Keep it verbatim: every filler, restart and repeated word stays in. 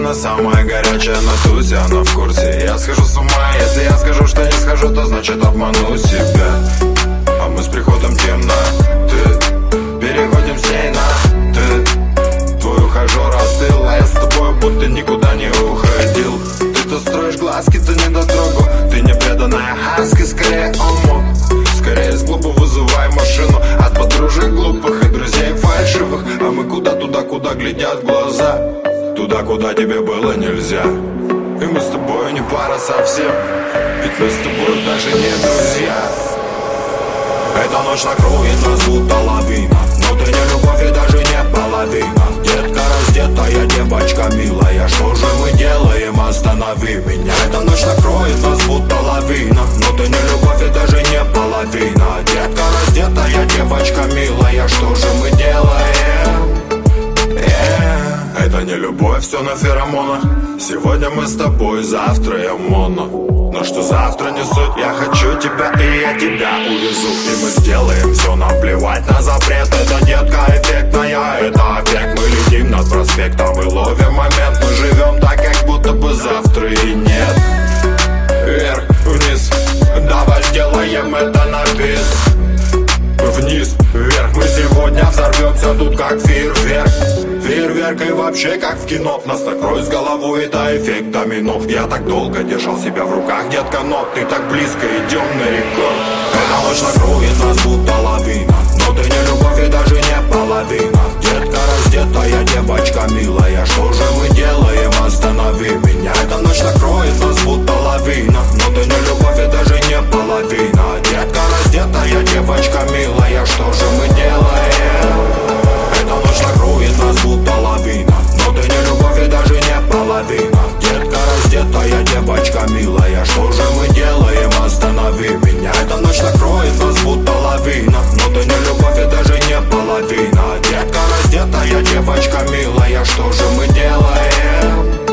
она самая горячая на тусе, она в курсе. Я схожу с ума, если я скажу, что не схожу, то значит обману себя. А мы с приходом темноты переходим с ней на ты. Твой ухажер остыл, а я с тобой будто никуда не уходил. Ты то строишь глазки, ты не дотрогу. Ты не преданная хаски, скорее омут. Скорее из клуба вызывай машину от подружек глупых и друзей фальшивых. А мы куда туда, куда глядят глаза, туда, куда тебе было нельзя. И мы с тобой не пара совсем, ведь мы с тобой даже не друзья. Эта ночь накроет нас будто лавина, но ты не любовь и даже не половина. Детка раздетая, девочка милая, что же мы делаем, останови меня. Эта ночь накроет нас будто лавина, но ты не любовь и даже не половина. Детка раздетая, девочка милая, что же мы делаем? Yeah. Это не любовь, все на феромонах. Сегодня мы с тобой, завтра я моно. Но что завтра не суть, я хочу тебя и я тебя увезу. И мы сделаем все, нам плевать на запрет. Это детка эффектная, это опять мы летим над проспектом и ловим момент. Мы живем так, как будто бы завтра и нет. Вверх, вниз, давай сделаем это на бис. Вниз, вверх, мы сегодня взорвемся тут как фейерверк. Фейерверк и вообще как в кино. Нас накроет с головой, это эффект домино. Я так долго держал себя в руках, детка, но ты так близко, идем на рекорд. Эта ночь накроет нас будто лавина, но ты не любовь и даже не половина. Детка раздетая, девочка милая, что же мы делаем, останови меня. Эта ночь накроет нас будто лавина, но ты не любовь и даже не половина. Детка раздетая, девочка милая, что же мы делаем? Эта ночь накроет нас будто лавина, но ты не любовь и даже не половина. Детка раздетая, девочка милая, что же мы делаем, останови меня. Эта ночь накроет нас будто лавина, но ты не любовь и даже не половина. Детка раздетая, девочка милая, что же мы делаем?